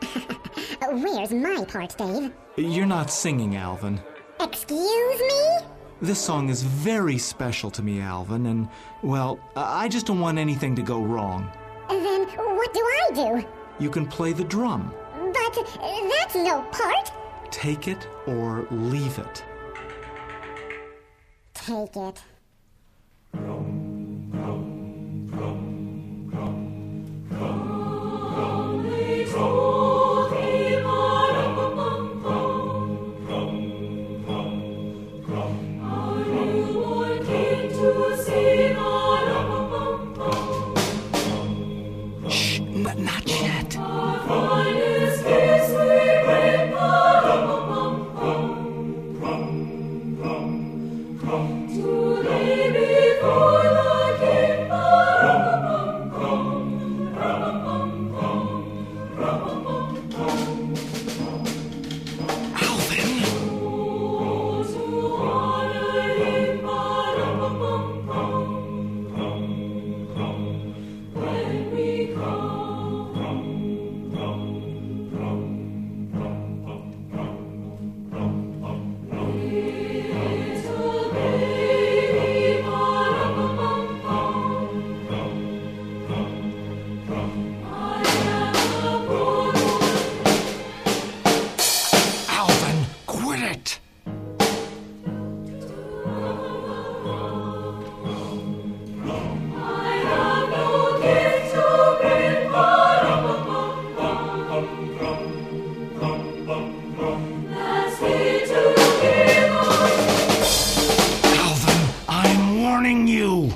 Where's my part, Dave? You're not singing, Alvin. Excuse me? This song is very special to me, Alvin, and, well, I just don't want anything to go wrong. Then what do I do? You can play the drum. But that's no part. Take it or leave it. Take it. Shh, not yet. You.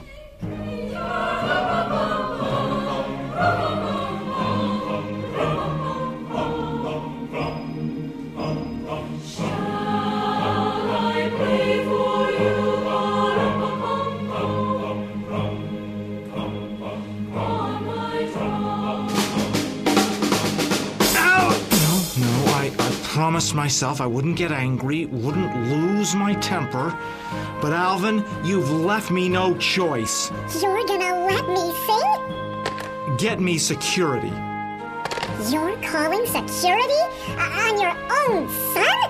I promised myself I wouldn't get angry, wouldn't lose my temper. But Alvin, you've left me no choice. You're gonna let me sing? Get me security. You're calling security on your own son?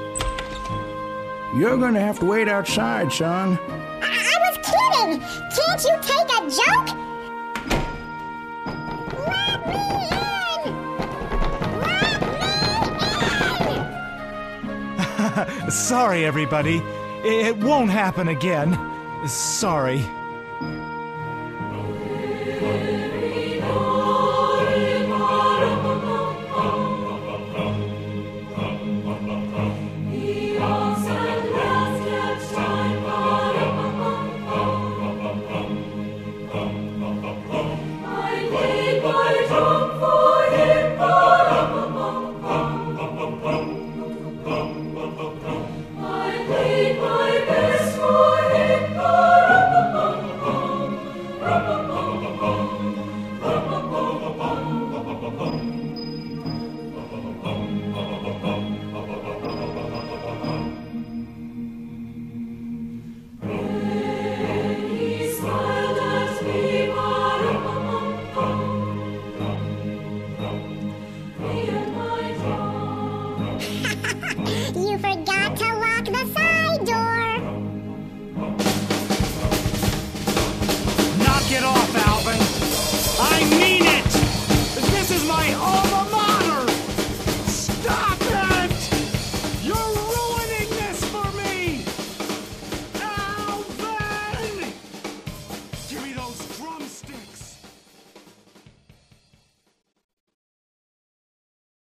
You're gonna have to wait outside, son. I was kidding! Can't you take a joke? Let me in! Sorry, everybody. It won't happen again. Sorry.